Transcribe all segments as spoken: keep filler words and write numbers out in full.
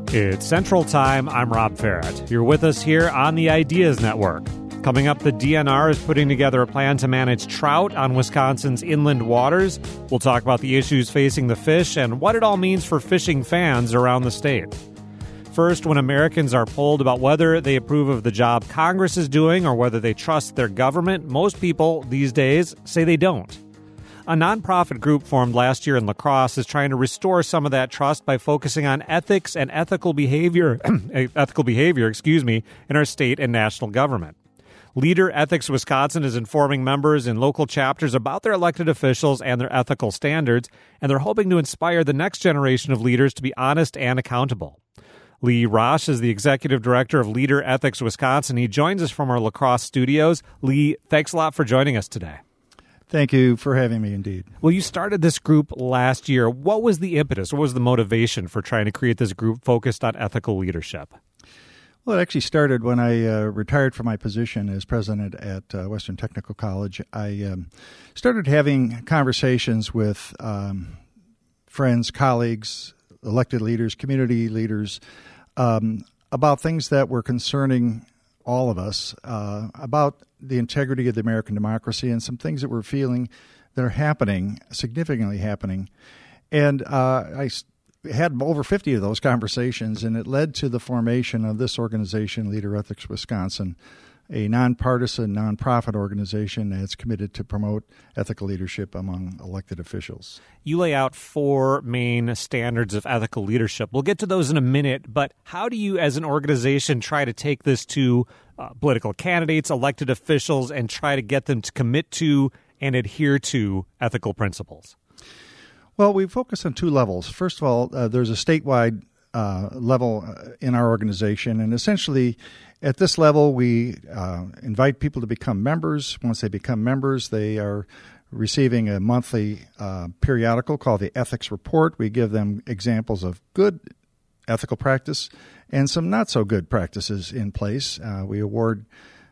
It's Central Time. I'm Rob Farrett. You're with us here on the Ideas Network. Coming up, the D N R is putting together a plan to manage trout on Wisconsin's inland waters. We'll talk about the issues facing the fish and what it all means for fishing fans around the state. First, when Americans are polled about whether they approve of the job Congress is doing or whether they trust their government, most people these days say they don't. A nonprofit group formed last year in La Crosse is trying to restore some of that trust by focusing on ethics and ethical behavior, ethical behavior, excuse me, in our state and national government. Leader Ethics Wisconsin is informing members in local chapters about their elected officials and their ethical standards, and they're hoping to inspire the next generation of leaders to be honest and accountable. Lee Rosh is the executive director of Leader Ethics Wisconsin. He joins us from our La Crosse studios. Lee, thanks a lot for joining us today. Thank you for having me, indeed. Well, you started this group last year. What was the impetus? What was the motivation for trying to create this group focused on ethical leadership? Well, it actually started when I uh, retired from my position as president at uh, Western Technical College. I um, started having conversations with um, friends, colleagues, elected leaders, community leaders um, about things that were concerning all of us, uh, about the integrity of the American democracy and some things that we're feeling that are happening, significantly happening. And uh, I had over fifty of those conversations, and it led to the formation of this organization, Leader Ethics Wisconsin, a nonpartisan, nonprofit organization that's committed to promote ethical leadership among elected officials. You lay out four main standards of ethical leadership. We'll get to those in a minute, but how do you as an organization try to take this to uh, political candidates, elected officials, and try to get them to commit to and adhere to ethical principles? Well, we focus on two levels. First of all, uh, there's a statewide uh, level in our organization, and essentially at this level, we uh, invite people to become members. Once they become members, they are receiving a monthly uh, periodical called the Ethics Report. We give them examples of good ethical practice and some not-so-good practices in place. Uh, we award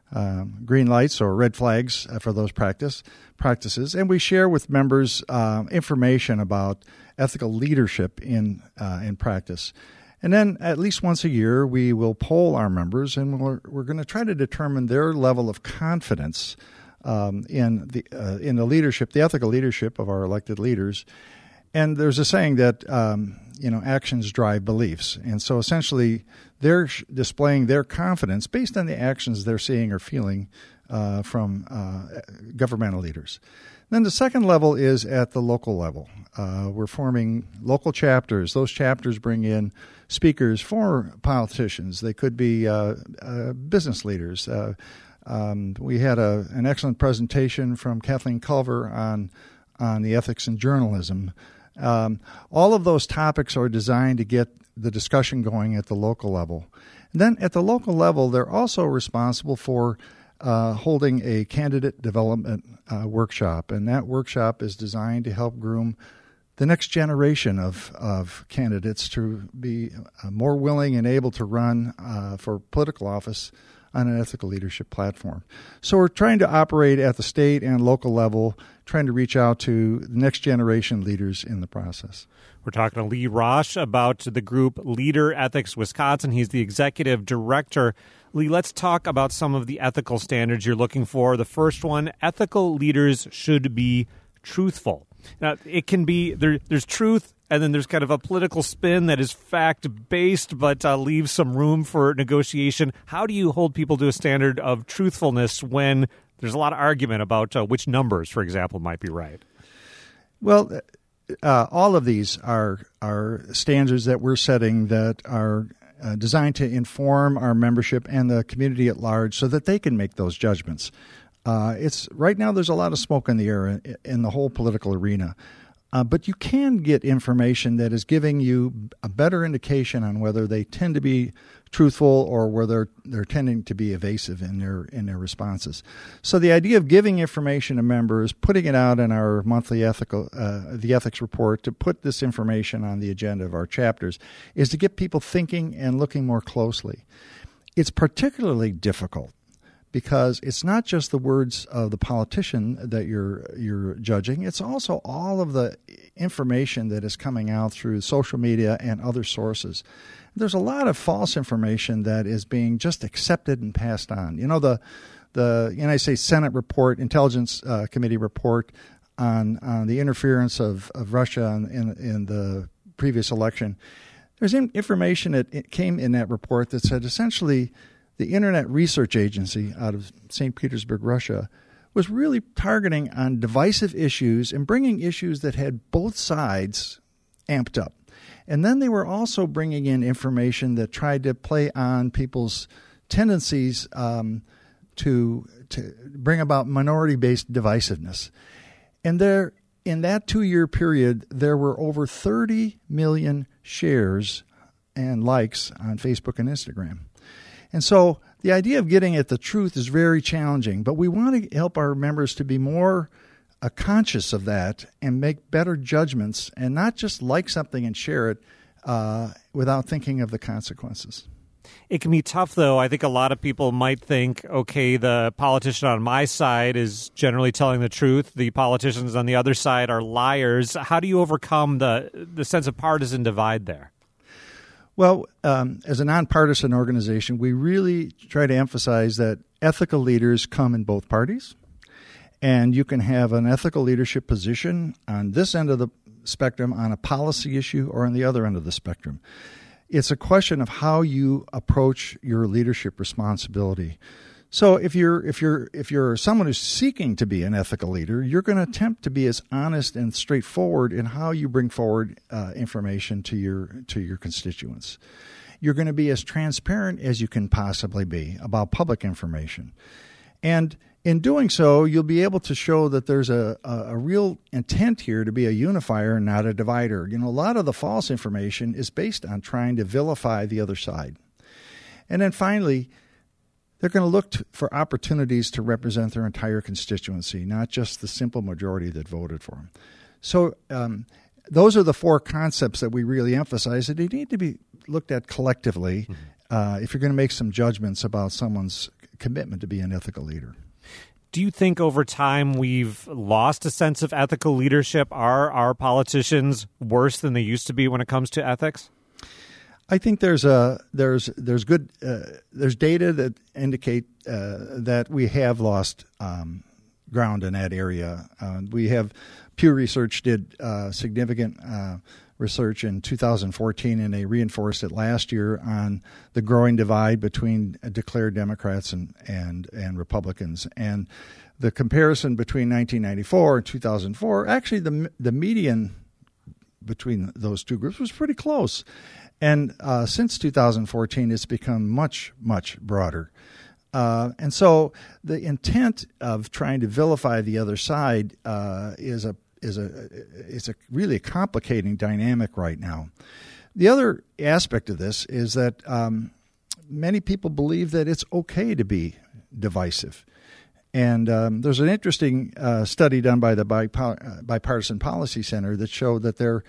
um, green lights or red flags for those practice practices, and we share with members uh, information about ethical leadership in uh, in practice. And then at least once a year, we will poll our members, and we're, we're going to try to determine their level of confidence um, in the uh, in the leadership, the ethical leadership of our elected leaders. And there's a saying that um, you know actions drive beliefs, and so essentially they're sh- displaying their confidence based on the actions they're seeing or feeling uh, from uh, governmental leaders. Then the second level is at the local level. Uh, we're forming local chapters. Those chapters bring in speakers for politicians. They could be uh, uh, business leaders. Uh, um, we had a, an excellent presentation from Kathleen Culver on on the ethics in journalism. Um, all of those topics are designed to get the discussion going at the local level. And then at the local level, they're also responsible for Uh, holding a candidate development uh, workshop, and that workshop is designed to help groom the next generation of, of candidates to be uh, more willing and able to run uh, for political office on an ethical leadership platform. So we're trying to operate at the state and local level, trying to reach out to the next generation leaders in the process. We're talking to Lee Rosh about the group Leader Ethics Wisconsin. He's the executive director. Lee, let's talk about some of the ethical standards you're looking for. The first one, ethical leaders should be truthful. Now, it can be, there, there's truth, and then there's kind of a political spin that is fact-based but uh, leaves some room for negotiation. How do you hold people to a standard of truthfulness when there's a lot of argument about uh, which numbers, for example, might be right? Well, uh, all of these are, are standards that we're setting that are Uh, designed to inform our membership and the community at large so that they can make those judgments. Uh, it's right now there's a lot of smoke in the air in, in the whole political arena, uh, but you can get information that is giving you a better indication on whether they tend to be truthful or whether they're tending to be evasive in their in their responses. So the idea of giving information to members, putting it out in our monthly ethical uh, the ethics report, to put this information on the agenda of our chapters, is to get people thinking and looking more closely. It's particularly difficult because it's not just the words of the politician that you're you're judging. It's also all of the information that is coming out through social media and other sources. there's a lot of false information that is being just accepted and passed on. You know, the the United States Senate report, Intelligence uh, Committee report on on the interference of, of Russia in, in, in the previous election. There's information that it came in that report that said essentially the Internet Research Agency out of Saint Petersburg, Russia, was really targeting on divisive issues and bringing issues that had both sides amped up. And then they were also bringing in information that tried to play on people's tendencies um, to to bring about minority-based divisiveness. And there, in that two-year period, there were over thirty million shares and likes on Facebook and Instagram. And so the idea of getting at the truth is very challenging, but we want to help our members to be more uh, conscious of that and make better judgments and not just like something and share it uh, without thinking of the consequences. It can be tough, though. I think a lot of people might think, okay, the politician on my side is generally telling the truth. The politicians on the other side are liars. How do you overcome the the sense of partisan divide there? Well, um, as a nonpartisan organization, we really try to emphasize that ethical leaders come in both parties, and you can have an ethical leadership position on this end of the spectrum on a policy issue or on the other end of the spectrum. It's a question of how you approach your leadership responsibility. So if you're if you're if you're someone who's seeking to be an ethical leader, you're going to attempt to be as honest and straightforward in how you bring forward uh, information to your to your constituents. You're going to be as transparent as you can possibly be about public information, and in doing so, you'll be able to show that there's a, a, a real intent here to be a unifier, not a divider. You know, a lot of the false information is based on trying to vilify the other side, and then finally, they're going to look to, for opportunities to represent their entire constituency, not just the simple majority that voted for them. So um, those are the four concepts that we really emphasize that they need to be looked at collectively mm-hmm. uh, if you're going to make some judgments about someone's commitment to be an ethical leader. Do you think over time we've lost a sense of ethical leadership? Are our politicians worse than they used to be when it comes to ethics? I think there's a there's there's good uh, there's data that indicate uh, that we have lost um, ground in that area. Uh, we have Pew Research did uh, significant uh, research in two thousand fourteen, and they reinforced it last year on the growing divide between declared Democrats and and and Republicans. And the comparison between nineteen ninety-four and two thousand four, actually the the median between those two groups was pretty close. And uh, since two thousand fourteen, it's become much, much broader. Uh, and so the intent of trying to vilify the other side uh, is a is a is a really complicating dynamic right now. The other aspect of this is that um, many people believe that it's okay to be divisive. And um, there's an interesting uh, study done by the Bipa- Bipartisan Policy Center that showed that there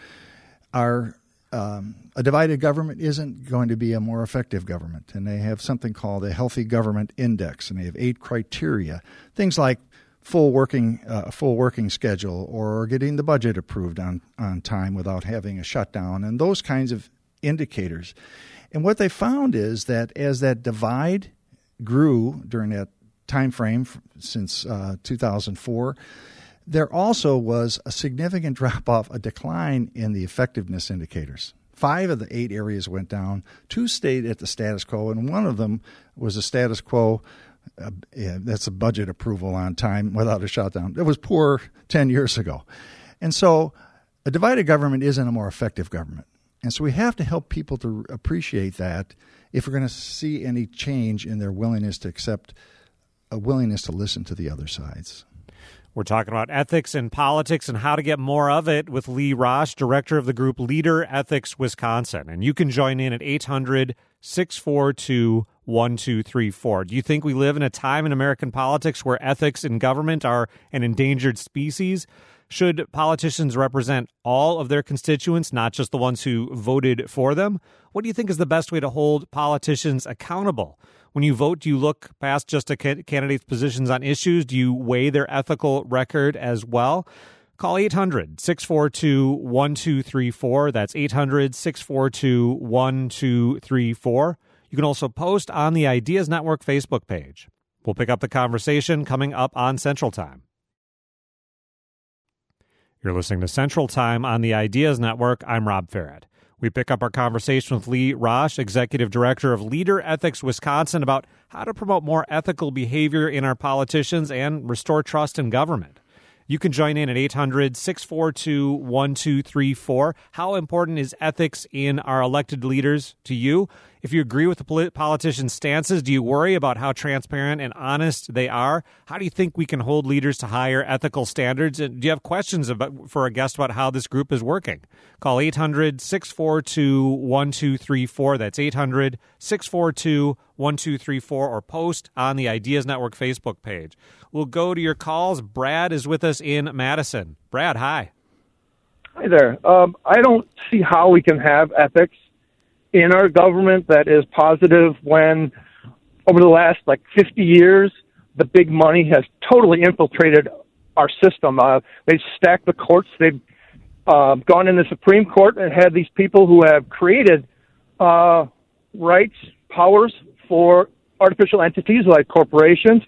are Um, a divided government isn't going to be a more effective government. And they have something called a Healthy Government Index, and they have eight criteria. Things like full working uh, full working schedule or getting the budget approved on, on time without having a shutdown, and those kinds of indicators. And what they found is that as that divide grew during that time frame since uh, two thousand four, there also was a significant drop-off, a decline in the effectiveness indicators. Five of the eight areas went down. Two stayed at the status quo, and one of them was a status quo. Uh, yeah, that's a budget approval on time without a shutdown. It was poor ten years ago. And so a divided government isn't a more effective government. And so we have to help people to appreciate that if we're going to see any change in their willingness to accept, a willingness to listen to the other sides. We're talking about ethics and politics and how to get more of it with Lee Rosch, director of the group Leader Ethics Wisconsin. And you can join in at eight hundred, six four two, one two three four. Do you think we live in a time in American politics where ethics in government are an endangered species? Should politicians represent all of their constituents, not just the ones who voted for them? What do you think is the best way to hold politicians accountable? When you vote, do you look past just a candidate's positions on issues? Do you weigh their ethical record as well? Call eight hundred, six four two, one two three four. That's eight hundred, six four two, one two three four. You can also post on the Ideas Network Facebook page. We'll pick up the conversation coming up on Central Time. You're listening to Central Time on the Ideas Network. I'm Rob Ferret. We pick up our conversation with Lee Rosch, Executive Director of Leader Ethics Wisconsin, about how to promote more ethical behavior in our politicians and restore trust in government. You can join in at eight hundred, six four two, one two three four. How important is ethics in our elected leaders to you? If you agree with the polit- politicians' stances, do you worry about how transparent and honest they are? How do you think we can hold leaders to higher ethical standards? And do you have questions about, for a guest about how this group is working? Call eight hundred, six four two, one two three four. That's eight hundred, six four two, one two three four, or post on the Ideas Network Facebook page. We'll go to your calls. Brad is with us in Madison. Brad, hi. Hi there. Um, I don't see how we can have ethics in our government that is positive when over the last like fifty years, the big money has totally infiltrated our system. Uh, they've stacked the courts. They've uh, gone in the Supreme Court and had these people who have created uh, rights, powers for artificial entities like corporations.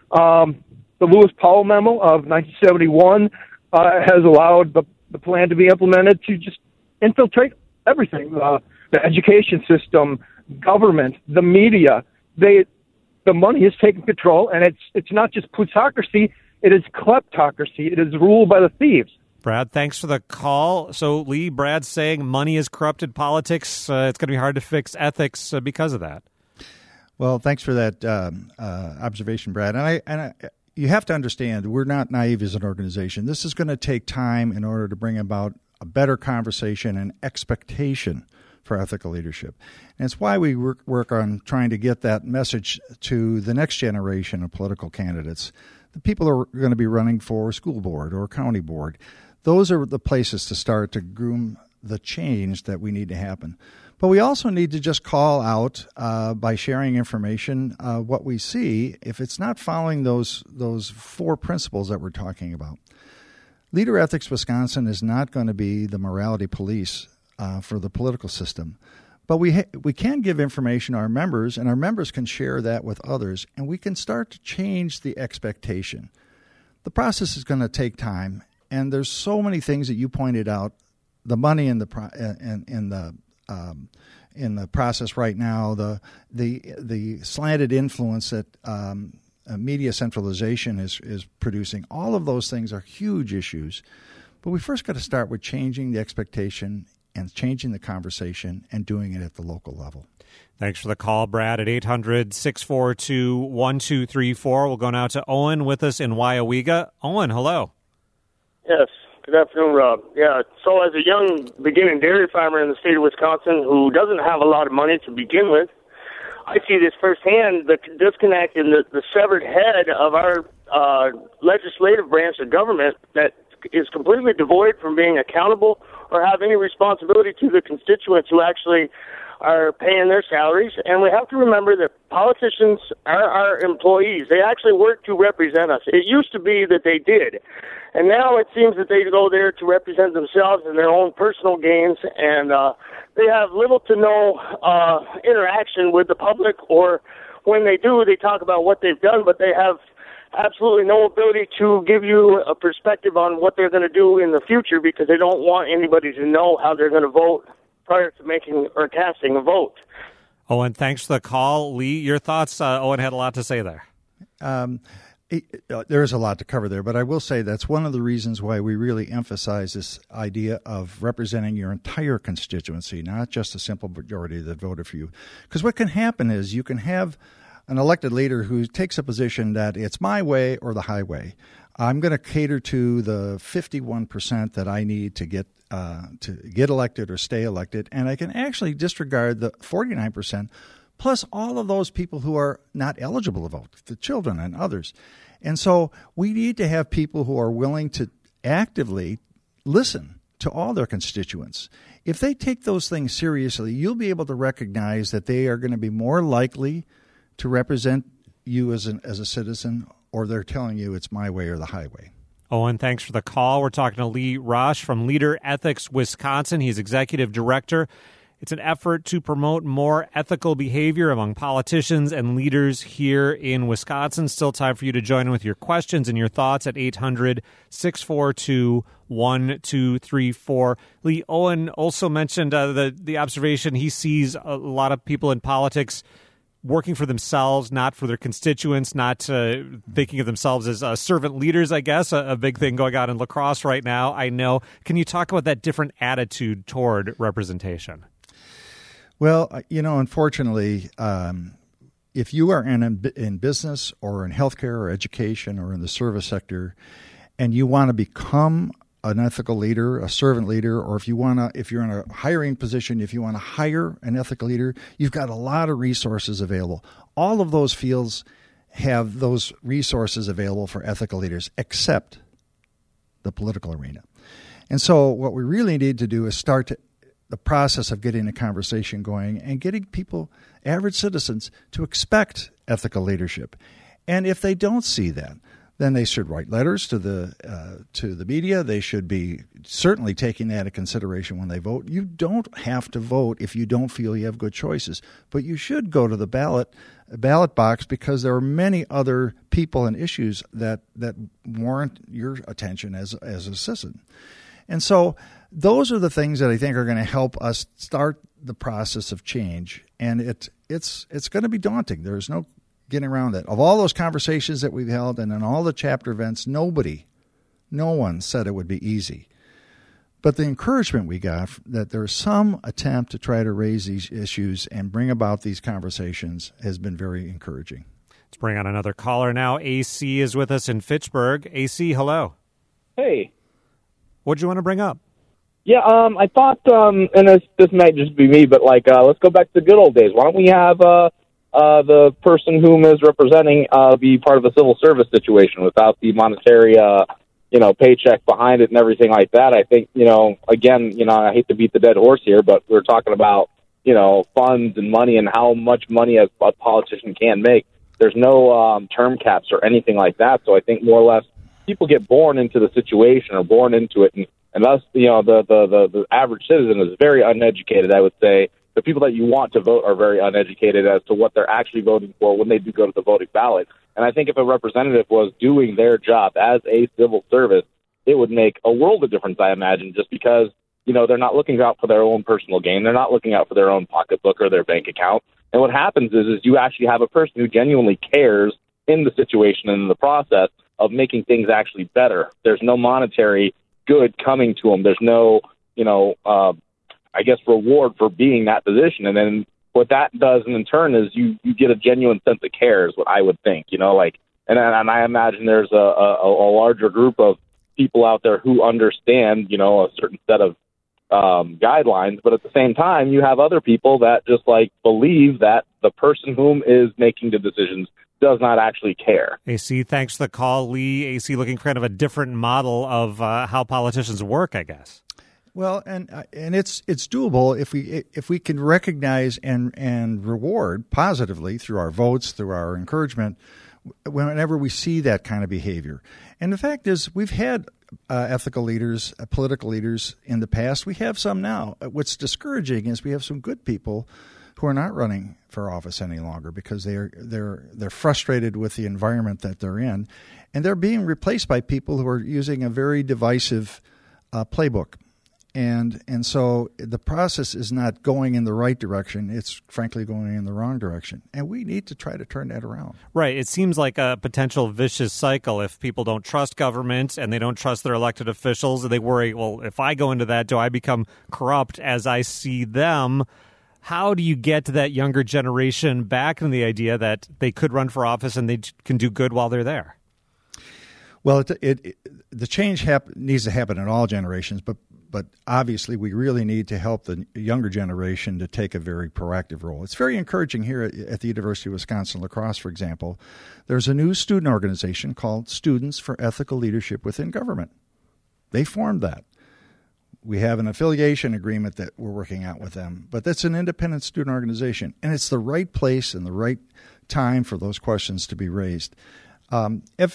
Um, the Lewis Powell memo of nineteen seventy-one uh, has allowed the, the plan to be implemented to just infiltrate everything. Uh, the education system, government, the media. They, the money has taken control, and it's it's not just plutocracy, it is kleptocracy. It is ruled by the thieves. Brad, thanks for the call. So, Lee, Brad's saying money has corrupted politics. Uh, it's going to be hard to fix ethics uh, because of that. Well, thanks for that um, uh, observation, Brad. And I, and I, you have to understand, we're not naive as an organization. This is going to take time in order to bring about a better conversation and expectation for ethical leadership. And it's why we work, work on trying to get that message to the next generation of political candidates. The people who are going to be running for school board or county board. Those are the places to start to groom the change that we need to happen. But we also need to just call out uh, by sharing information uh, what we see if it's not following those those four principles that we're talking about. Leader Ethics Wisconsin is not going to be the morality police uh, for the political system. But we ha- we can give information to our members, and our members can share that with others, and we can start to change the expectation. The process is going to take time, and there's so many things that you pointed out. The money in the pro- in, in the um, in the process right now, the the the slanted influence that um, uh, media centralization is is producing. All of those things are huge issues, but we first got to start with changing the expectation and changing the conversation and doing it at the local level. Thanks for the call, Brad, at eight hundred, six four two, one two three four. We'll go now to Owen with us in Weyauwega. Owen, hello. Yes. Good afternoon, Rob. Yeah, so as a young beginning dairy farmer in the state of Wisconsin who doesn't have a lot of money to begin with, I see this firsthand, the disconnect in the, the severed head of our uh, legislative branch of government that is completely devoid from being accountable or have any responsibility to the constituents who actually are paying their salaries. And we have to remember that politicians are our employees. They actually work to represent us. It used to be that they did. And now it seems that they go there to represent themselves and their own personal gains, and uh, they have little to no uh, interaction with the public, or when they do, they talk about what they've done, but they have absolutely no ability to give you a perspective on what they're going to do in the future because they don't want anybody to know how they're going to vote prior to making or casting a vote. Owen, thanks for the call. Lee, your thoughts? Uh, Owen had a lot to say there. Um, it, uh, there is a lot to cover there, but I will say that's one of the reasons why we really emphasize this idea of representing your entire constituency, not just a simple majority that voted for you. Because what can happen is you can have an elected leader who takes a position that it's my way or the highway. I'm going to cater to the fifty-one percent that I need to get uh, to get elected or stay elected, and I can actually disregard the forty-nine percent plus all of those people who are not eligible to vote, the children and others. And so we need to have people who are willing to actively listen to all their constituents. If they take those things seriously, you'll be able to recognize that they are going to be more likely to represent you as an as a citizen, or they're telling you it's my way or the highway. Owen, thanks for the call. We're talking to Lee Rush from Leader Ethics Wisconsin. He's executive director. It's an effort to promote more ethical behavior among politicians and leaders here in Wisconsin. Still time for you to join in with your questions and your thoughts at eight hundred, six four two, one two three four. Lee, Owen also mentioned uh, the, the observation he sees a lot of people in politics working for themselves, not for their constituents, not uh, thinking of themselves as uh, servant leaders, I guess, a, a big thing going on in La Crosse right now, I know. Can you talk about that different attitude toward representation? Well, you know, unfortunately, um, if you are in, in business or in healthcare or education or in the service sector, and you want to become an ethical leader, a servant leader, or if you want to, if you're in a hiring position, if you want to hire an ethical leader, you've got a lot of resources available. All of those fields have those resources available for ethical leaders, except the political arena. And so what we really need to do is start to the process of getting a conversation going and getting people, average citizens, to expect ethical leadership. And if they don't see that, then they should write letters to the uh, to the media. They should be certainly taking that into consideration when they vote. You don't have to vote if you don't feel you have good choices, but you should go to the ballot ballot box because there are many other people and issues that that warrant your attention as as a citizen. And so those are the things that I think are going to help us start the process of change. And it it's it's going to be daunting. There's no getting around that. Of all those conversations that we've held and in all the chapter events, nobody, no one said it would be easy. But the encouragement we got that there's some attempt to try to raise these issues and bring about these conversations has been very encouraging. Let's bring on another caller now. A C is with us in Fitchburg. A C, hello. Hey. What do you want to bring up? Yeah, um, I thought, um, and this, this might just be me, but like, uh, let's go back to the good old days. Why don't we have uh, uh, the person whom is representing uh, be part of a civil service situation without the monetary, uh, you know, paycheck behind it and everything like that? I think, you know, again, you know, I hate to beat the dead horse here, but we're talking about, you know, funds and money and how much money a, a politician can make. There's no um, term caps or anything like that, so I think more or less people get born into the situation or born into it, and, and us, you know, the, the, the, the average citizen is very uneducated, I would say. The people that you want to vote are very uneducated as to what they're actually voting for when they do go to the voting ballot. And I think if a representative was doing their job as a civil service, it would make a world of difference, I imagine, just because, you know, they're not looking out for their own personal gain. They're not looking out for their own pocketbook or their bank account. And what happens is, is you actually have a person who genuinely cares in the situation and in the process of making things actually better. There's no monetary good coming to them. There's no, you know, uh, I guess, reward for being that position. And then what that does in turn is you, you get a genuine sense of care is what I would think, you know, like, and, and I imagine there's a, a, a larger group of people out there who understand, you know, a certain set of um, guidelines. But at the same time, you have other people that just like believe that the person whom is making the decisions does not actually care. A C, thanks for the call. Lee, A C looking for kind of a different model of uh, how politicians work, I guess. Well, and uh, and it's it's doable if we if we can recognize and and reward positively through our votes, through our encouragement, whenever we see that kind of behavior. And the fact is, we've had uh, ethical leaders, uh, political leaders in the past. We have some now. What's discouraging is we have some good people who are not running for office any longer because they're they're they're frustrated with the environment that they're in, and they're being replaced by people who are using a very divisive uh, playbook. And and so the process is not going in the right direction. It's frankly going in the wrong direction. And we need to try to turn that around. Right. It seems like a potential vicious cycle if people don't trust government and they don't trust their elected officials. And they worry, well, if I go into that, do I become corrupt as I see them? How do you get that younger generation back in the idea that they could run for office and they can do good while they're there? Well, it, it, it, the change hap- needs to happen in all generations, but But obviously, we really need to help the younger generation to take a very proactive role. It's very encouraging here at, at the University of Wisconsin-La Crosse, for example. There's a new student organization called Students for Ethical Leadership Within Government. They formed that. We have an affiliation agreement that we're working out with them, but that's an independent student organization, and it's the right place and the right time for those questions to be raised. Um, if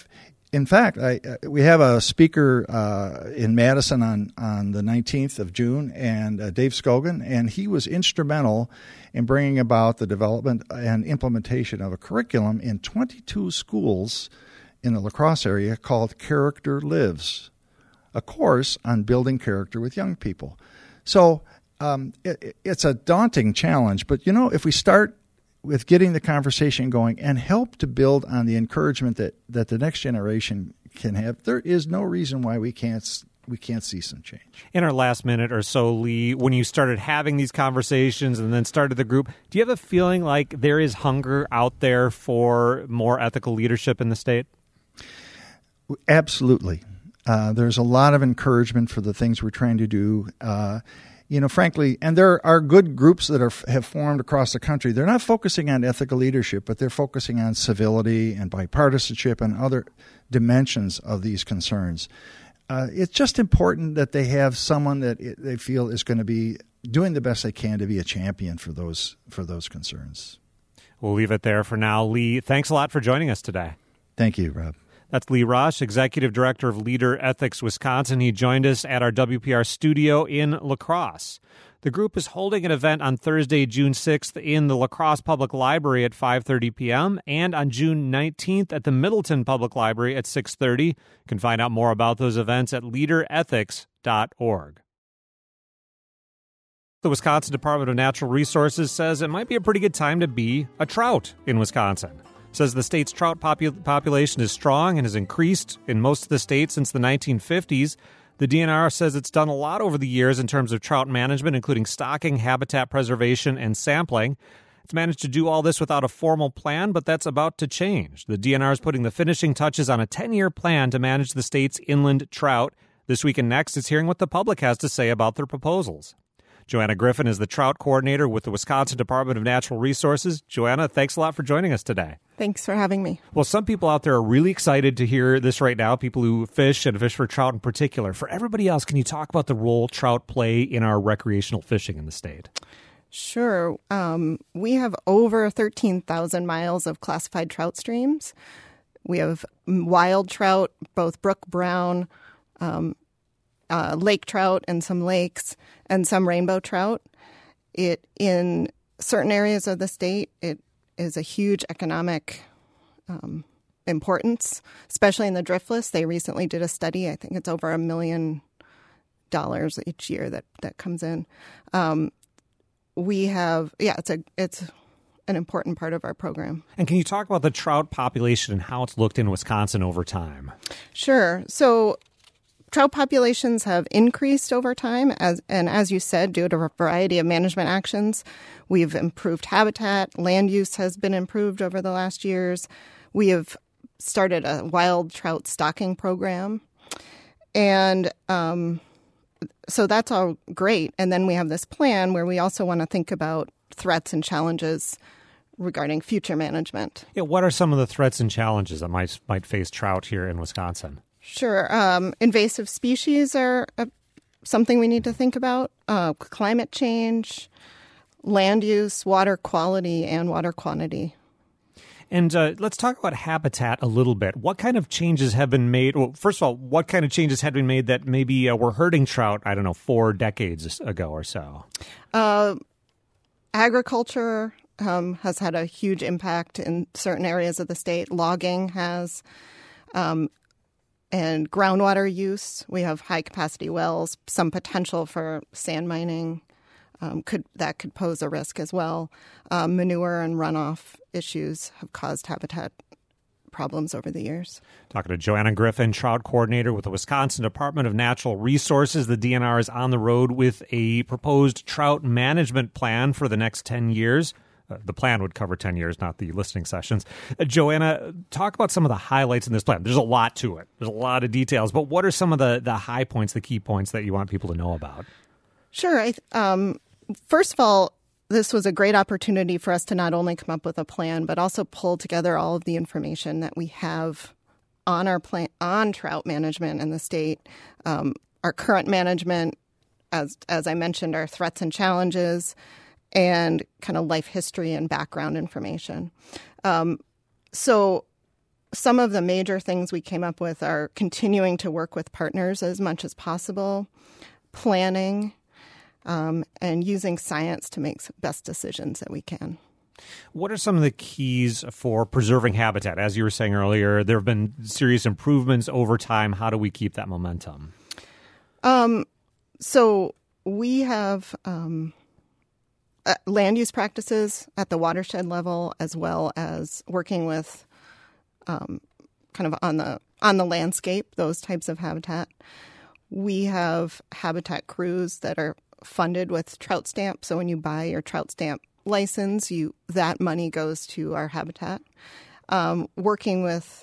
In fact, I, uh, we have a speaker uh, in Madison on, on the nineteenth of June, and uh, Dave Scogan, and he was instrumental in bringing about the development and implementation of a curriculum in twenty-two schools in the La Crosse area called Character Lives, a course on building character with young people. So um, it, it's a daunting challenge, but, you know, if we start with getting the conversation going and help to build on the encouragement that, that the next generation can have, there is no reason why we can't we can't see some change. In our last minute or so, Lee, when you started having these conversations and then started the group, do you have a feeling like there is hunger out there for more ethical leadership in the state? Absolutely. Uh, there's a lot of encouragement for the things we're trying to do. Uh, You know, frankly, and there are good groups that are have formed across the country. They're not focusing on ethical leadership, but they're focusing on civility and bipartisanship and other dimensions of these concerns. Uh, it's just important that they have someone that it, they feel is going to be doing the best they can to be a champion for those for those concerns. We'll leave it there for now. Lee, thanks a lot for joining us today. Thank you, Rob. That's Lee Rosch, Executive Director of Leader Ethics Wisconsin. He joined us at our W P R studio in La Crosse. The group is holding an event on Thursday, June sixth in the La Crosse Public Library at five thirty p.m. and on June nineteenth at the Middleton Public Library at six thirty. You can find out more about those events at leader ethics dot org. The Wisconsin Department of Natural Resources says it might be a pretty good time to be a trout in Wisconsin. Says the state's trout popu- population is strong and has increased in most of the state since the nineteen fifties. The D N R says it's done a lot over the years in terms of trout management, including stocking, habitat preservation, and sampling. It's managed to do all this without a formal plan, but that's about to change. The D N R is putting the finishing touches on a ten-year plan to manage the state's inland trout. This Week and Next is hearing what the public has to say about their proposals. Joanna Griffin is the trout coordinator with the Wisconsin Department of Natural Resources. Joanna, thanks a lot for joining us today. Thanks for having me. Well, some people out there are really excited to hear this right now, people who fish and fish for trout in particular. For everybody else, can you talk about the role trout play in our recreational fishing in the state? Sure. Um, we have over thirteen thousand miles of classified trout streams. We have wild trout, both brook brown, um, uh, lake trout and some lakes, and some rainbow trout. It in certain areas of the state, it is a huge economic um, importance, especially in the driftless. They recently did a study. I think it's over a million dollars each year that, that comes in. Um, we have, yeah, it's a it's an important part of our program. And can you talk about the trout population and how it's looked in Wisconsin over time? Sure. So trout populations have increased over time, as and as you said, due to a variety of management actions. We've improved habitat. Land use has been improved over the last years. We have started a wild trout stocking program. And um, so that's all great. And then we have this plan where we also want to think about threats and challenges regarding future management. Yeah, what are some of the threats and challenges that might might face trout here in Wisconsin? Sure. Um, invasive species are uh, something we need to think about. Uh, climate change, land use, water quality, and water quantity. And uh, let's talk about habitat a little bit. What kind of changes have been made? Well, first of all, what kind of changes have been made that maybe uh, were hurting trout, I don't know, four decades ago or so? Uh, agriculture um, has had a huge impact in certain areas of the state. Logging has. Um, and groundwater use. We have high-capacity wells, some potential for sand mining. Um, could that could pose a risk as well. Um, manure and runoff issues have caused habitat problems over the years. Talking to Joanna Griffin, trout coordinator with the Wisconsin Department of Natural Resources. The D N R is on the road with a proposed trout management plan for the next ten years. Uh, the plan would cover ten years, not the listening sessions. Uh, Joanna, talk about some of the highlights in this plan. There's a lot to it. There's a lot of details. But what are some of the, the high points, the key points that you want people to know about? Sure. I, um, first of all, this was a great opportunity for us to not only come up with a plan, but also pull together all of the information that we have on our plan on trout management in the state. Um, our current management, as as I mentioned, our threats and challenges, and kind of life history and background information. Um, so some of the major things we came up with are continuing to work with partners as much as possible, planning, um, and using science to make best decisions that we can. What are some of the keys for preserving habitat? As you were saying earlier, there have been serious improvements over time. How do we keep that momentum? Um, so we have um, uh, land use practices at the watershed level, as well as working with um, kind of on the on the landscape, those types of habitat. We have habitat crews that are funded with trout stamp. So when you buy your trout stamp license, you that money goes to our habitat. Um, working with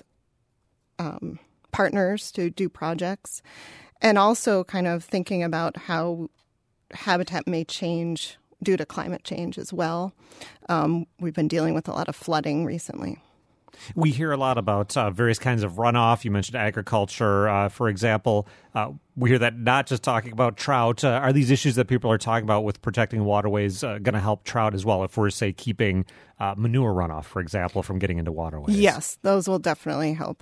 um, partners to do projects, and also kind of thinking about how habitat may change due to climate change as well. Um, we've been dealing with a lot of flooding recently. We hear a lot about uh, various kinds of runoff. You mentioned agriculture, uh, for example. Uh, we hear that not just talking about trout. Uh, are these issues that people are talking about with protecting waterways uh, going to help trout as well if we're, say, keeping uh, manure runoff, for example, from getting into waterways? Yes, those will definitely help.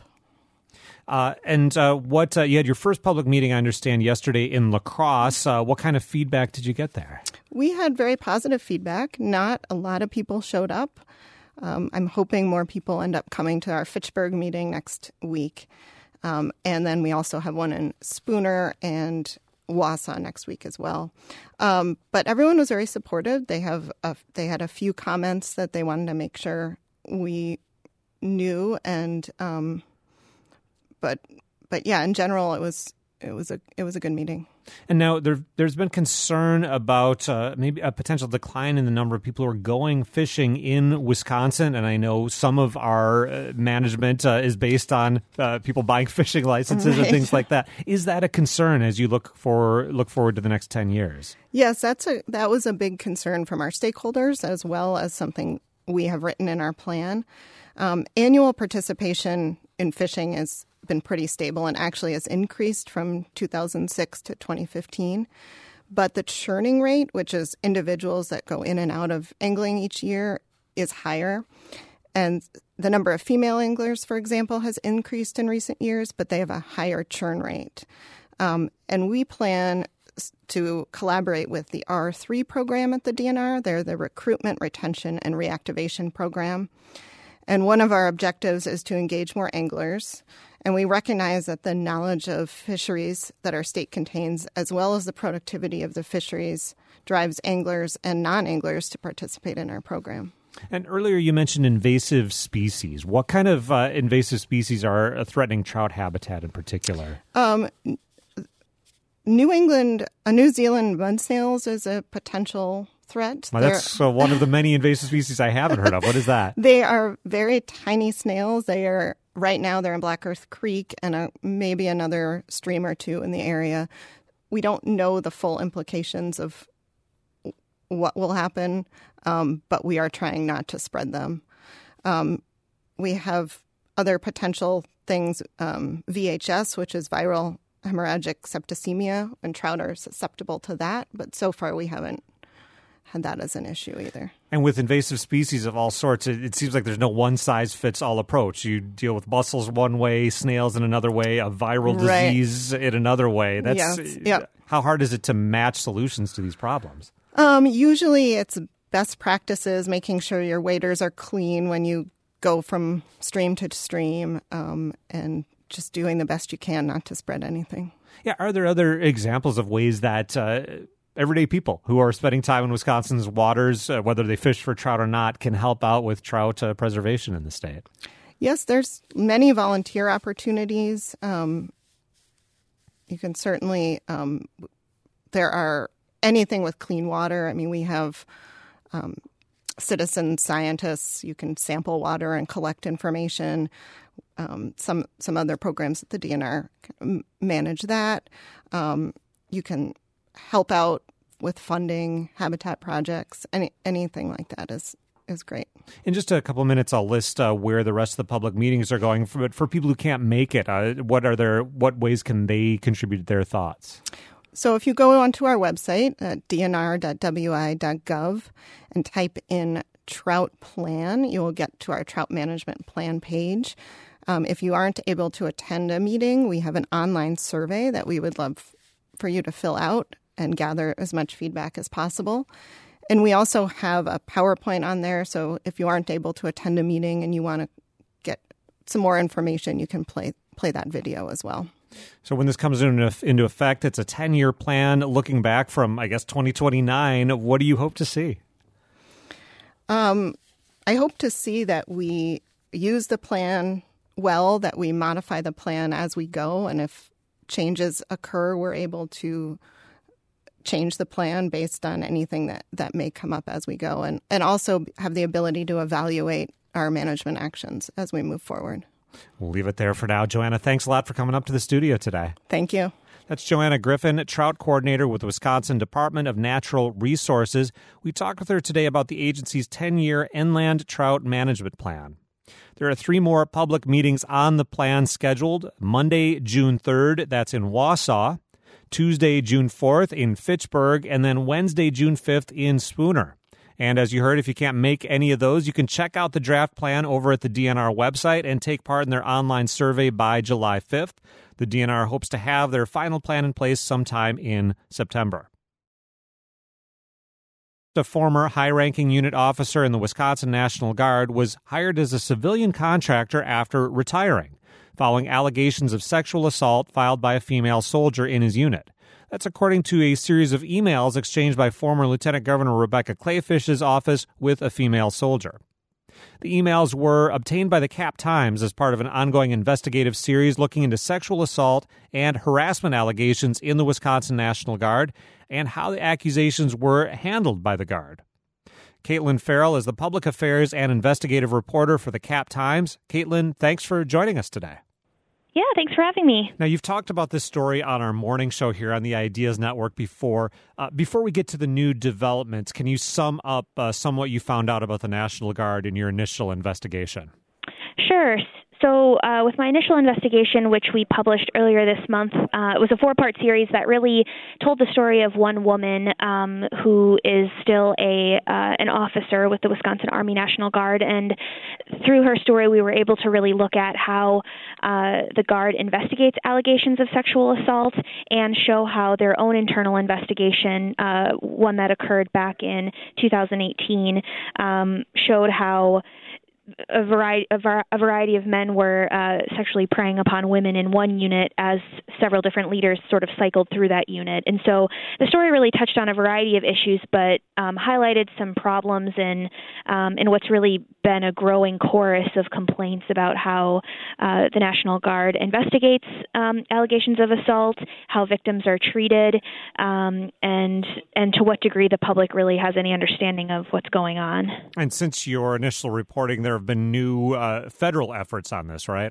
Uh, and uh, what uh, you had your first public meeting, I understand, yesterday in La Crosse. Uh, what kind of feedback did you get there? We had very positive feedback. Not a lot of people showed up. Um, I'm hoping more people end up coming to our Fitchburg meeting next week. Um, and then we also have one in Spooner and Wausau next week as well. Um, but everyone was very supportive. They have a, they had a few comments that they wanted to make sure we knew. And um, but but yeah, in general, it was it was a it was a good meeting. And now there, there's been concern about uh, maybe a potential decline in the number of people who are going fishing in Wisconsin. And I know some of our uh, management uh, is based on uh, people buying fishing licenses right. and things like that. Is that a concern as you look for look forward to the next ten years? Yes, that's a that was a big concern from our stakeholders, as well as something we have written in our plan. Um, annual participation in fishing has been pretty stable and actually has increased from two thousand six to twenty fifteen. But the churning rate, which is individuals that go in and out of angling each year, is higher. And the number of female anglers, for example, has increased in recent years, but they have a higher churn rate. Um, and we plan to collaborate with the R three program at the D N R. They're the Recruitment, Retention, and Reactivation Program. And one of our objectives is to engage more anglers. And we recognize that the knowledge of fisheries that our state contains, as well as the productivity of the fisheries, drives anglers and non-anglers to participate in our program. And earlier you mentioned invasive species. What kind of uh, invasive species are threatening trout habitat in particular? Um, New England, uh, New Zealand mud snails is a potential threat. Well, that's uh, one of the many invasive species I haven't heard of. What is that? They are very tiny snails. They are right now they're in Black Earth Creek and a, maybe another stream or two in the area. We don't know the full implications of what will happen, um, but we are trying not to spread them. Um, we have other potential things, um, V H S, which is viral hemorrhagic septicemia, and trout are susceptible to that. But so far we haven't had that as an issue either. And with invasive species of all sorts, it, it seems like there's no one-size-fits-all approach. You deal with mussels one way, snails in another way, a viral right. disease in another way. That's yes. yep. How hard is it to match solutions to these problems? Um, usually it's best practices, making sure your waders are clean when you go from stream to stream, um, and just doing the best you can not to spread anything. Yeah. Are there other examples of ways that uh, everyday people who are spending time in Wisconsin's waters, uh, whether they fish for trout or not, can help out with trout uh, preservation in the state? Yes, there's many volunteer opportunities. Um, you can certainly, um, there are anything with clean water. I mean, we have um, citizen scientists. You can sample water and collect information. Um, some some other programs at the D N R manage that. Um, you can help out with funding habitat projects. Any anything like that is is great. In just a couple of minutes, I'll list uh, where the rest of the public meetings are going. For, but for people who can't make it, uh, what are their what ways can they contribute their thoughts? So if you go onto our website at d n r dot w i dot gov and type in trout plan, you will get to our trout management plan page. Um, if you aren't able to attend a meeting, we have an online survey that we would love for you to fill out and gather as much feedback as possible. And we also have a PowerPoint on there, so if you aren't able to attend a meeting and you want to get some more information, you can play play that video as well. So when this comes into, into effect, it's a ten-year plan. Looking back from, I guess, twenty twenty-nine, what do you hope to see? Um, I hope to see that we use the plan well, that we modify the plan as we go, and if changes occur, we're able to change the plan based on anything that, that may come up as we go, and, and also have the ability to evaluate our management actions as we move forward. We'll leave it there for now. Joanna, thanks a lot for coming up to the studio today. Thank you. That's Joanna Griffin, Trout Coordinator with the Wisconsin Department of Natural Resources. We talked with her today about the agency's ten-year inland trout management plan. There are three more public meetings on the plan scheduled. Monday, June third, that's in Wausau. Tuesday, June fourth in Fitchburg, and then Wednesday, June fifth in Spooner. And as you heard, if you can't make any of those, you can check out the draft plan over at the D N R website and take part in their online survey by July fifth. The D N R hopes to have their final plan in place sometime in September. A former high-ranking unit officer in the Wisconsin National Guard was hired as a civilian contractor after retiring, following allegations of sexual assault filed by a female soldier in his unit. That's according to a series of emails exchanged by former Lieutenant Governor Rebecca Kleefisch's office with a female soldier. The emails were obtained by the Cap Times as part of an ongoing investigative series looking into sexual assault and harassment allegations in the Wisconsin National Guard and how the accusations were handled by the Guard. Caitlin Farrell is the public affairs and investigative reporter for the Cap Times. Caitlin, thanks for joining us today. Yeah, thanks for having me. Now, you've talked about this story on our morning show here on the Ideas Network before. Uh, before we get to the new developments, can you sum up uh, some what you found out about the National Guard in your initial investigation? Sure. So uh, with my initial investigation, which we published earlier this month, uh, it was a four-part series that really told the story of one woman um, who is still a uh, an officer with the Wisconsin Army National Guard. And through her story, we were able to really look at how uh, the Guard investigates allegations of sexual assault and show how their own internal investigation, uh, one that occurred back in two thousand eighteen, um, showed how A variety, a, var- a variety of men were uh, sexually preying upon women in one unit as several different leaders sort of cycled through that unit. And so the story really touched on a variety of issues, but um, highlighted some problems in, um, in what's really been a growing chorus of complaints about how uh, the National Guard investigates um, allegations of assault, how victims are treated, um, and and to what degree the public really has any understanding of what's going on. And since your initial reporting, there have been new uh, federal efforts on this, right?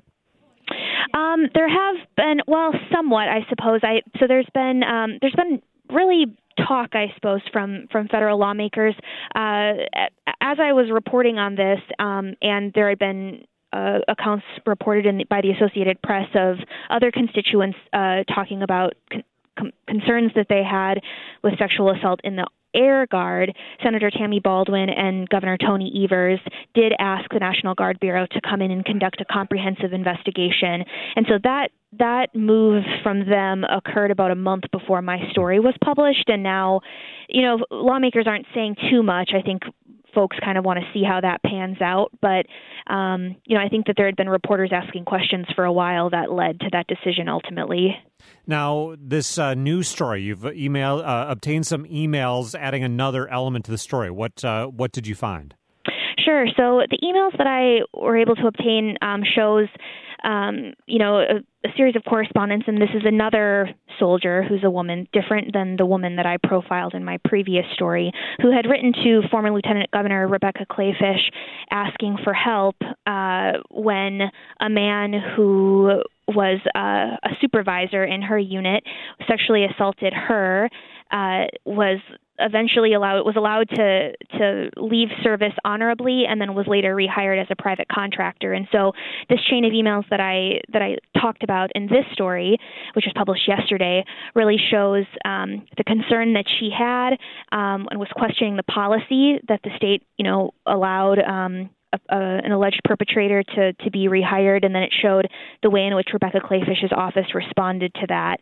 Um, there have been, well, somewhat, I suppose. I so there's been um, there's been really talk, I suppose, from from federal lawmakers. Uh, as I was reporting on this, um, and there had been uh, accounts reported in the, by the Associated Press of other constituents uh, talking about con- com- concerns that they had with sexual assault in the Air Guard. Senator Tammy Baldwin and Governor Tony Evers did ask the National Guard Bureau to come in and conduct a comprehensive investigation. And so that that move from them occurred about a month before my story was published. And now, you know, lawmakers aren't saying too much. I think folks kind of want to see how that pans out. But, um, you know, I think that there had been reporters asking questions for a while that led to that decision ultimately. Now, this uh, news story, you've email, uh, obtained some emails adding another element to the story. What uh, what did you find? Sure. So the emails that I were able to obtain um, shows, um, you know, a, a series of correspondence, and this is another soldier who's a woman, different than the woman that I profiled in my previous story, who had written to former Lieutenant Governor Rebecca Kleefisch asking for help uh, when a man who was uh, a supervisor in her unit sexually assaulted her, uh, was eventually allowed was allowed to to leave service honorably, and then was later rehired as a private contractor. And so this chain of emails that I that I talked about in this story, which was published yesterday, really shows um, the concern that she had um, and was questioning the policy that the state, you know, allowed um, a, a, an alleged perpetrator to, to be rehired, and then it showed the way in which Rebecca Kleefish's office responded to that.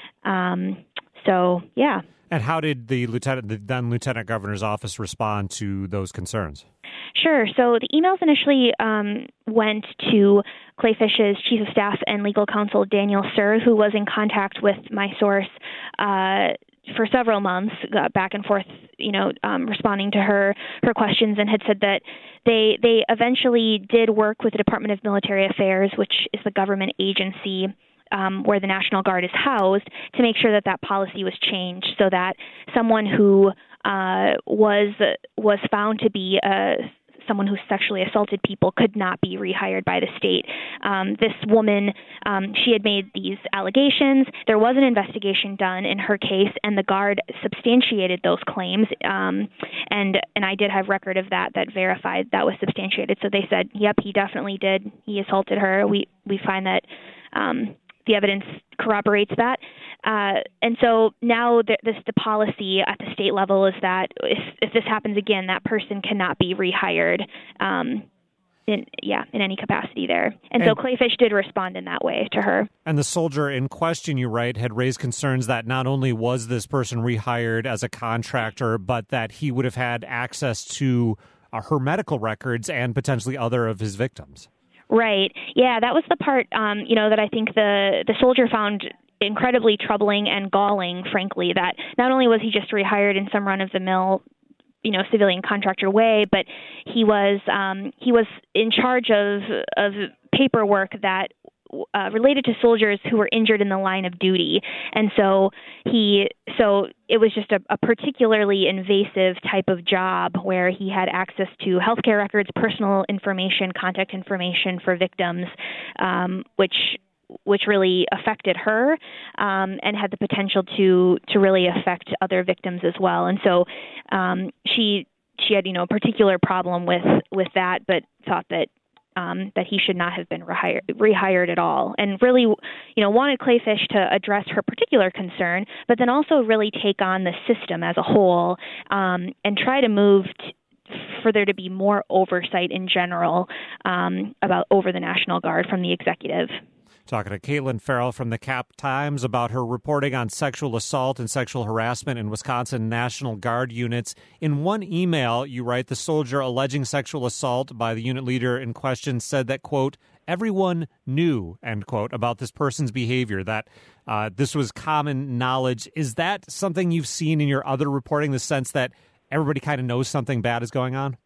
Um, so, yeah. And how did the lieutenant, the then lieutenant governor's office respond to those concerns? Sure. So the emails initially um, went to Kleefish's chief of staff and legal counsel, Daniel Sir, who was in contact with my source uh, for several months, uh, back and forth, you know, um, responding to her her questions, and had said that they they eventually did work with the Department of Military Affairs, which is the government agency Um, where the National Guard is housed, to make sure that that policy was changed so that someone who uh, was was found to be uh, someone who sexually assaulted people could not be rehired by the state. Um, this woman, um, she had made these allegations. There was an investigation done in her case, and the Guard substantiated those claims. Um, and and I did have record of that that verified that was substantiated. So they said, yep, he definitely did. He assaulted her. We we find that Um, the evidence corroborates that. Uh, and so now the, this, the policy at the state level is that if, if this happens again, that person cannot be rehired um, in, yeah, in any capacity there. And, and so Kleefish did respond in that way to her. And the soldier in question, you write, had raised concerns that not only was this person rehired as a contractor, but that he would have had access to uh, her medical records and potentially other of his victims. Right. Yeah, that was the part, um, you know, that I think the, the soldier found incredibly troubling and galling, frankly, that not only was he just rehired in some run-of-the-mill, you know, civilian contractor way, but he was um, he was in charge of of paperwork that uh, related to soldiers who were injured in the line of duty, and so he so it was just a, a particularly invasive type of job where he had access to healthcare records, personal information, contact information for victims, um, which. which really affected her um, and had the potential to to really affect other victims as well. And so um, she she had, you know, a particular problem with, with that, but thought that um, that he should not have been rehired, rehired at all, and really, you know, wanted Kleefish to address her particular concern, but then also really take on the system as a whole um, and try to move t- for there to be more oversight in general um, about over the National Guard from the executive. Talking to Caitlin Farrell from the Cap Times about her reporting on sexual assault and sexual harassment in Wisconsin National Guard units. In one email, you write, the soldier alleging sexual assault by the unit leader in question said that, quote, everyone knew, end quote, about this person's behavior, that uh, this was common knowledge. Is that something you've seen in your other reporting, the sense that everybody kind of knows something bad is going on?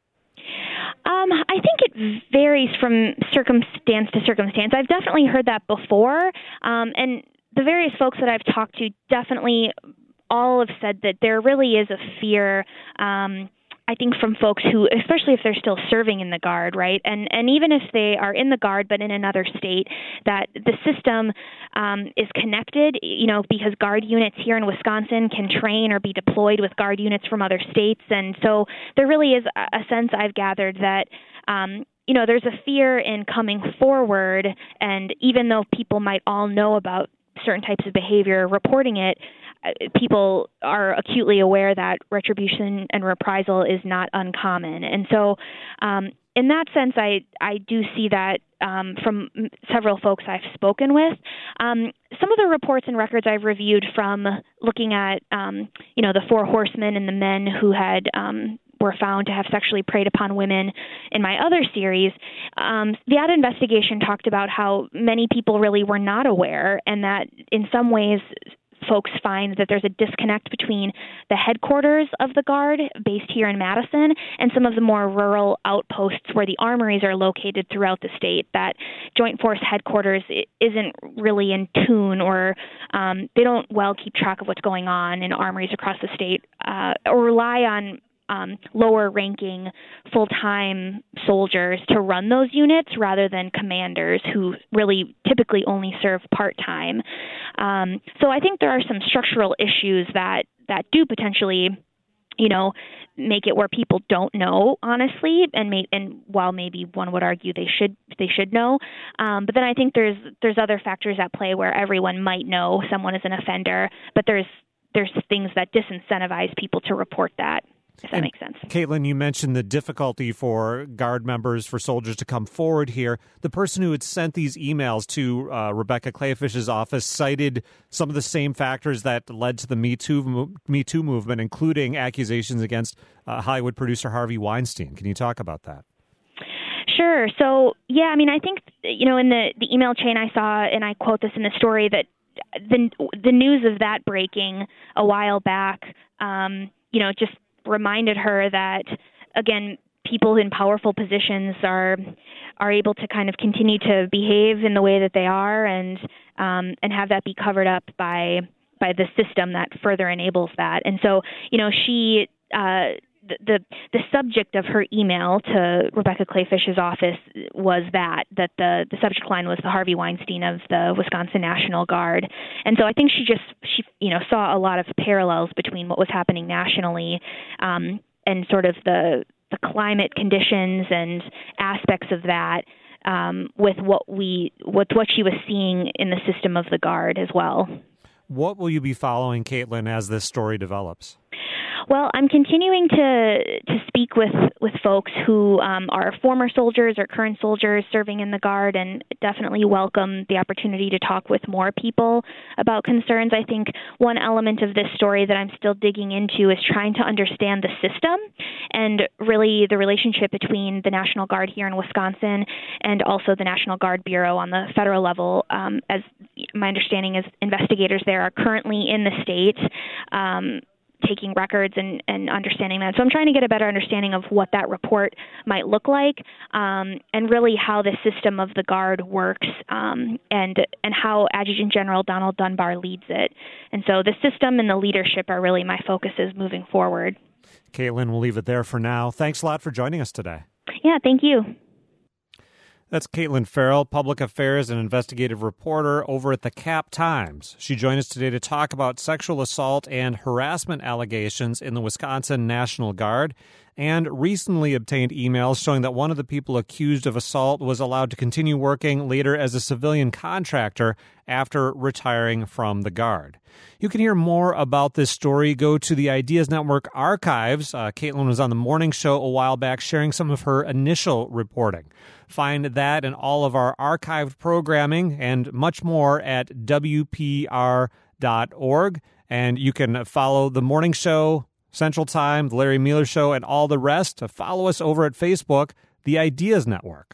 Um, I think it varies from circumstance to circumstance. I've definitely heard that before, um, and the various folks that I've talked to definitely all have said that there really is a fear, um, I think, from folks who, especially if they're still serving in the Guard, right, and and even if they are in the Guard but in another state, that the system um, is connected, you know, because Guard units here in Wisconsin can train or be deployed with Guard units from other states, and so there really is a sense I've gathered that um, you know, there's a fear in coming forward, and even though people might all know about certain types of behavior, reporting it, people are acutely aware that retribution and reprisal is not uncommon. And so um, in that sense, I, I do see that um, from several folks I've spoken with. Um, some of the reports and records I've reviewed from looking at, um, you know, the four horsemen and the men who had um, were found to have sexually preyed upon women in my other series, um, that investigation talked about how many people really were not aware, and that in some ways folks find that there's a disconnect between the headquarters of the Guard, based here in Madison, and some of the more rural outposts where the armories are located throughout the state, that Joint Force headquarters isn't really in tune, or um, they don't well keep track of what's going on in armories across the state, uh, or rely on Um, lower-ranking full-time soldiers to run those units rather than commanders who really typically only serve part-time. Um, so I think there are some structural issues that, that do potentially, you know, make it where people don't know, honestly, and may, and while maybe one would argue they should they should know, um, but then I think there's there's other factors at play where everyone might know someone is an offender, but there's there's things that disincentivize people to report that. if that and, makes sense. Caitlin, you mentioned the difficulty for Guard members, for soldiers to come forward here. The person who had sent these emails to uh, Rebecca Kleefish's office cited some of the same factors that led to the Me Too, Me Too movement, including accusations against uh, Hollywood producer Harvey Weinstein. Can you talk about that? Sure. So, yeah, I mean, I think, you know, in the, the email chain I saw, and I quote this in the story, that the the news of that breaking a while back, um, you know, just reminded her that, again, people in powerful positions are are able to kind of continue to behave in the way that they are, and um, and have that be covered up by by the system that further enables that. And so, you know, she. Uh, The, the the subject of her email to Rebecca Kleefish's office was that, that the, the subject line was the Harvey Weinstein of the Wisconsin National Guard. And so I think she just, she you know, saw a lot of parallels between what was happening nationally um, and sort of the the climate conditions and aspects of that um, with what we with what she was seeing in the system of the Guard as well. What will you be following, Caitlin, as this story develops? Well, I'm continuing to to speak with, with folks who um, are former soldiers or current soldiers serving in the Guard, and definitely welcome the opportunity to talk with more people about concerns. I think one element of this story that I'm still digging into is trying to understand the system and really the relationship between the National Guard here in Wisconsin and also the National Guard Bureau on the federal level. Um, as my understanding is, investigators there are currently in the state um, taking records and, and understanding that. So I'm trying to get a better understanding of what that report might look like, um, and really how the system of the Guard works, um, and and how Adjutant General Donald Dunbar leads it. And so the system and the leadership are really my focuses moving forward. Caitlin, we'll leave it there for now. Thanks a lot for joining us today. Yeah, thank you. That's Caitlin Farrell, public affairs and investigative reporter over at the Cap Times. She joined us today to talk about sexual assault and harassment allegations in the Wisconsin National Guard, and recently obtained emails showing that one of the people accused of assault was allowed to continue working later as a civilian contractor after retiring from the Guard. You can hear more about this story. Go to the Ideas Network archives. Uh, Caitlin was on the morning show a while back sharing some of her initial reporting. Find that and all of our archived programming and much more at W P R dot org. And you can follow the morning show, Central Time, the Larry Mueller Show, and all the rest. Follow us over at Facebook, the Ideas Network.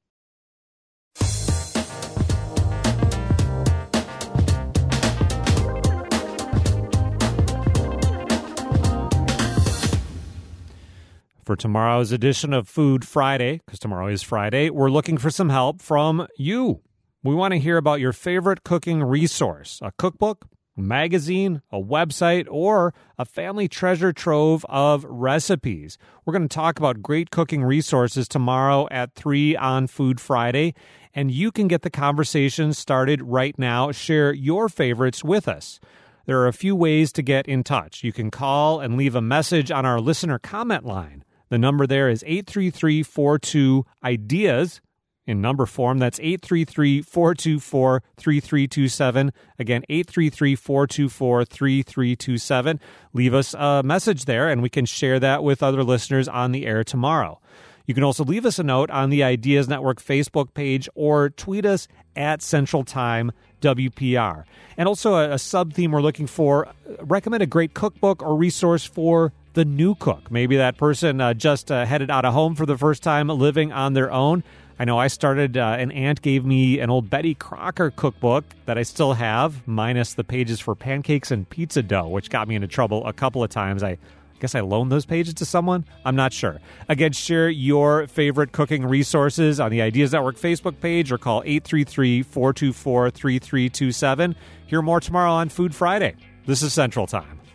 For tomorrow's edition of Food Friday, because tomorrow is Friday, we're looking for some help from you. We want to hear about your favorite cooking resource, a cookbook, a magazine, a website, or a family treasure trove of recipes. We're going to talk about great cooking resources tomorrow at three on Food Friday, and you can get the conversation started right now. Share your favorites with us. There are a few ways to get in touch. You can call and leave a message on our listener comment line. The number there is eight three three, four two, IDEAS in number form. That's eight three three, four two four, three three two seven. Again, eight three three, four two four, three three two seven. Leave us a message there, and we can share that with other listeners on the air tomorrow. You can also leave us a note on the Ideas Network Facebook page or tweet us at Central Time W P R. And also a, a sub-theme we're looking for, recommend a great cookbook or resource for the new cook. Maybe that person uh, just uh, headed out of home for the first time living on their own. I know I started, uh, an aunt gave me an old Betty Crocker cookbook that I still have, minus the pages for pancakes and pizza dough, which got me into trouble a couple of times. I guess I loaned those pages to someone. I'm not sure. Again, share your favorite cooking resources on the Ideas Network Facebook page or call eight three three, four two four, three three two seven. Hear more tomorrow on Food Friday. This is Central Time.